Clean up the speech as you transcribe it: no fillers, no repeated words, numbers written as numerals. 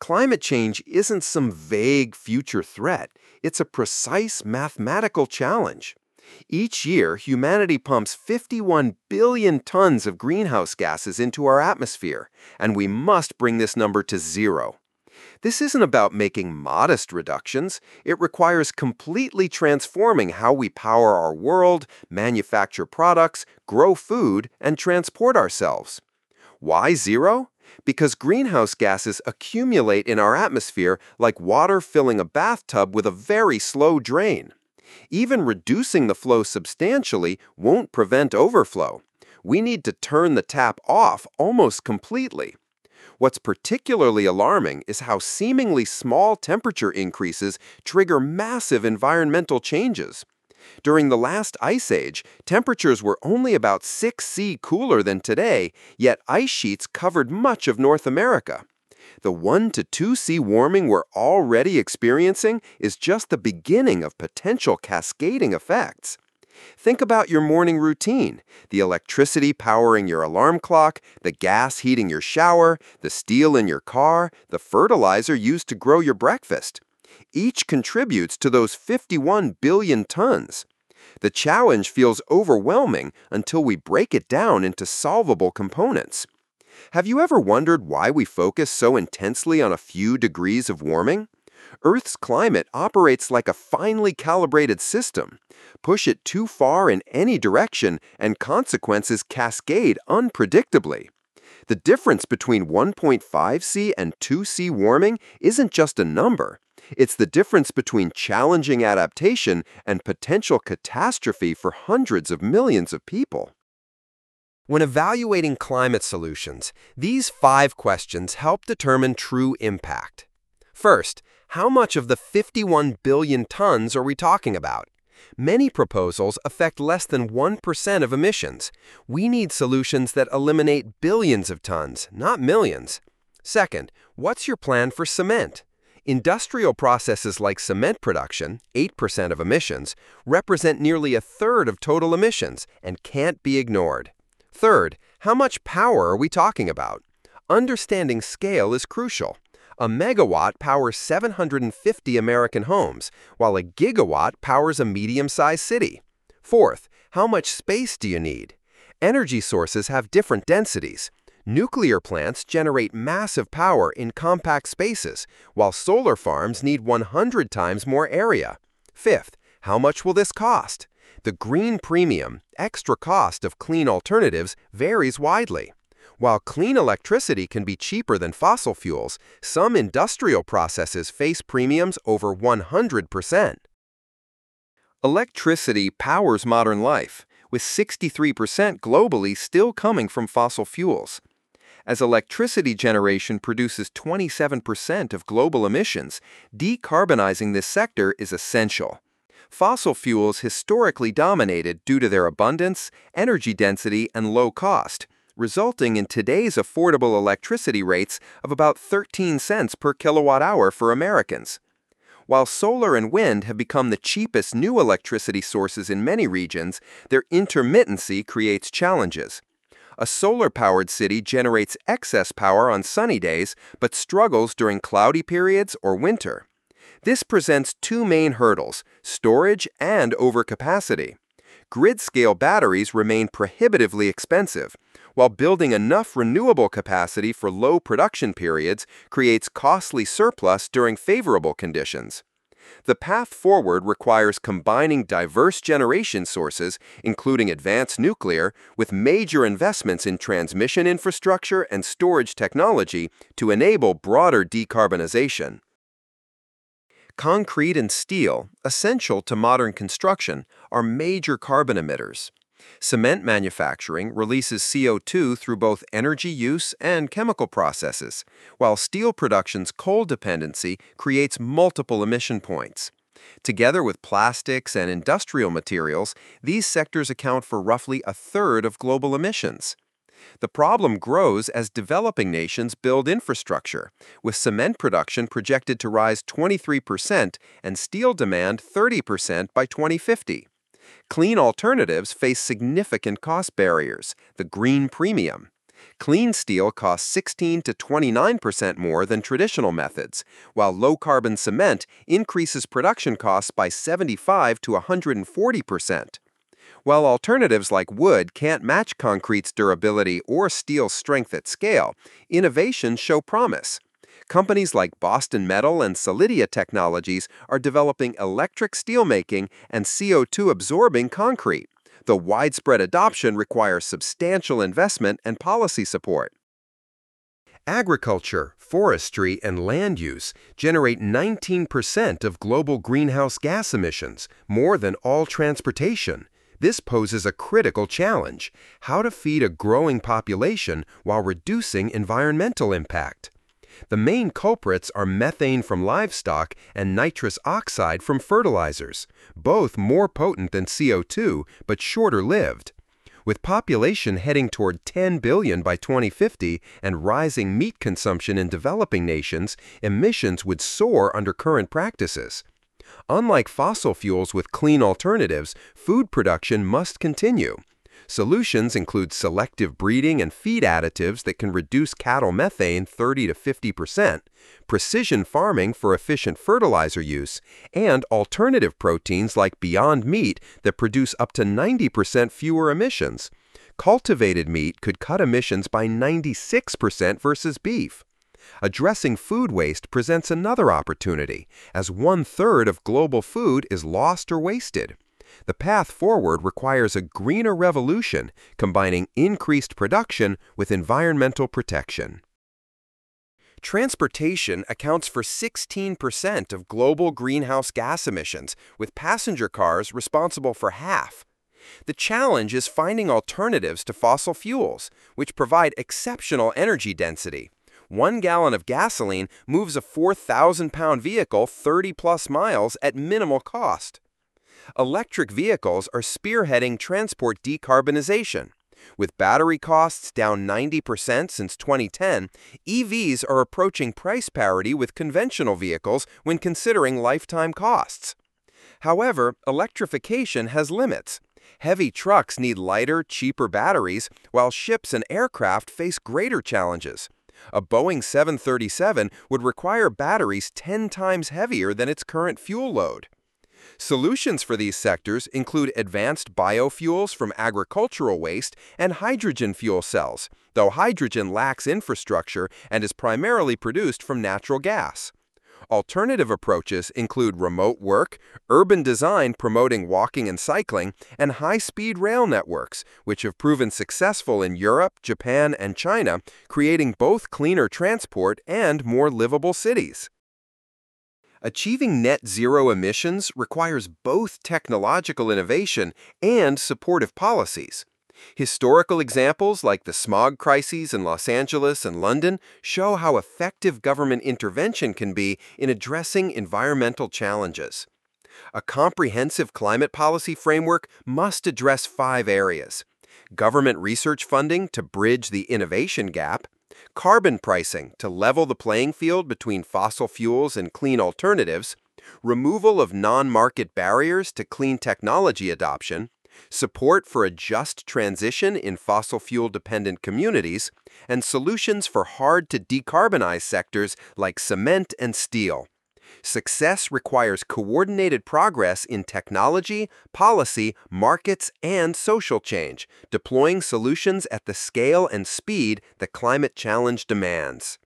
Climate change isn't some vague future threat, it's a precise mathematical challenge. Each year, humanity pumps 51 billion tons of greenhouse gases into our atmosphere, and we must bring this number to zero. This isn't about making modest reductions. It requires completely transforming how we power our world, manufacture products, grow food, and transport ourselves. Why zero? Because greenhouse gases accumulate in our atmosphere like water filling a bathtub with a very slow drain. Even reducing the flow substantially won't prevent overflow. We need to turn the tap off almost completely. What's particularly alarming is how seemingly small temperature increases trigger massive environmental changes. During the last ice age, temperatures were only about 6°C cooler than today, yet ice sheets covered much of North America. The 1 to 2°C warming we're already experiencing is just the beginning of potential cascading effects. Think about your morning routine: the electricity powering your alarm clock, the gas heating your shower, the steel in your car, the fertilizer used to grow your breakfast. Each contributes to those 51 billion tons. The challenge feels overwhelming until we break it down into solvable components. Have you ever wondered why we focus so intensely on a few degrees of warming? Earth's climate operates like a finely calibrated system. Push it too far in any direction, and consequences cascade unpredictably. The difference between 1.5°C and 2°C warming isn't just a number. It's the difference between challenging adaptation and potential catastrophe for hundreds of millions of people. When evaluating climate solutions, these 5 questions help determine true impact. First, how much of the 51 billion tons are we talking about? Many proposals affect less than 1% of emissions. We need solutions that eliminate billions of tons, not millions. Second, what's your plan for cement? Industrial processes like cement production, 8% of emissions, represent nearly a third of total emissions and can't be ignored. Third, how much power are we talking about? Understanding scale is crucial. A megawatt powers 750 American homes, while a gigawatt powers a medium-sized city. Fourth, how much space do you need? Energy sources have different densities. Nuclear plants generate massive power in compact spaces, while solar farms need 100 times more area. Fifth, how much will this cost? The green premium, extra cost of clean alternatives, varies widely. While clean electricity can be cheaper than fossil fuels, some industrial processes face premiums over 100%. Electricity powers modern life, with 63% globally still coming from fossil fuels. As electricity generation produces 27% of global emissions, decarbonizing this sector is essential. Fossil fuels historically dominated due to their abundance, energy density, and low cost, resulting in today's affordable electricity rates of about 13 cents per kilowatt hour for Americans. While solar and wind have become the cheapest new electricity sources in many regions, their intermittency creates challenges. A solar-powered city generates excess power on sunny days, but struggles during cloudy periods or winter. This presents 2 main hurdles: storage and overcapacity. Grid-scale batteries remain prohibitively expensive, while building enough renewable capacity for low production periods creates costly surplus during favorable conditions. The path forward requires combining diverse generation sources, including advanced nuclear, with major investments in transmission infrastructure and storage technology to enable broader decarbonization. Concrete and steel, essential to modern construction, are major carbon emitters. Cement manufacturing releases CO2 through both energy use and chemical processes, while steel production's coal dependency creates multiple emission points. Together with plastics and industrial materials, these sectors account for roughly a third of global emissions. The problem grows as developing nations build infrastructure, with cement production projected to rise 23% and steel demand 30% by 2050. Clean alternatives face significant cost barriers, the green premium. Clean steel costs 16 to 29% more than traditional methods, while low-carbon cement increases production costs by 75 to 140%. While alternatives like wood can't match concrete's durability or steel's strength at scale, innovations show promise. Companies like Boston Metal and Solidia Technologies are developing electric steelmaking and CO2 absorbing concrete. The widespread adoption requires substantial investment and policy support. Agriculture, forestry, and land use generate 19% of global greenhouse gas emissions, more than all transportation. This poses a critical challenge: how to feed a growing population while reducing environmental impact. The main culprits are methane from livestock and nitrous oxide from fertilizers, both more potent than CO2 but shorter lived. With population heading toward 10 billion by 2050 and rising meat consumption in developing nations, emissions would soar under current practices. Unlike fossil fuels with clean alternatives, food production must continue. Solutions include selective breeding and feed additives that can reduce cattle methane 30 to 50%, precision farming for efficient fertilizer use, and alternative proteins like Beyond Meat that produce up to 90% fewer emissions. Cultivated meat could cut emissions by 96% versus beef. Addressing food waste presents another opportunity, as 1/3 of global food is lost or wasted. The path forward requires a greener revolution, combining increased production with environmental protection. Transportation accounts for 16% of global greenhouse gas emissions, with passenger cars responsible for half. The challenge is finding alternatives to fossil fuels, which provide exceptional energy density. 1 gallon of gasoline moves a 4,000-pound vehicle 30-plus miles at minimal cost. Electric vehicles are spearheading transport decarbonization. With battery costs down 90% since 2010, EVs are approaching price parity with conventional vehicles when considering lifetime costs. However, electrification has limits. Heavy trucks need lighter, cheaper batteries, while ships and aircraft face greater challenges. A Boeing 737 would require batteries 10 times heavier than its current fuel load. Solutions for these sectors include advanced biofuels from agricultural waste and hydrogen fuel cells, though hydrogen lacks infrastructure and is primarily produced from natural gas. Alternative approaches include remote work, urban design promoting walking and cycling, and high-speed rail networks, which have proven successful in Europe, Japan, and China, creating both cleaner transport and more livable cities. Achieving net zero emissions requires both technological innovation and supportive policies. Historical examples like the smog crises in Los Angeles and London show how effective government intervention can be in addressing environmental challenges. A comprehensive climate policy framework must address 5 areas: government research funding to bridge the innovation gap, carbon pricing to level the playing field between fossil fuels and clean alternatives, removal of non-market barriers to clean technology adoption, support for a just transition in fossil fuel-dependent communities, and solutions for hard-to-decarbonize sectors like cement and steel. Success requires coordinated progress in technology, policy, markets, and social change, deploying solutions at the scale and speed the climate challenge demands.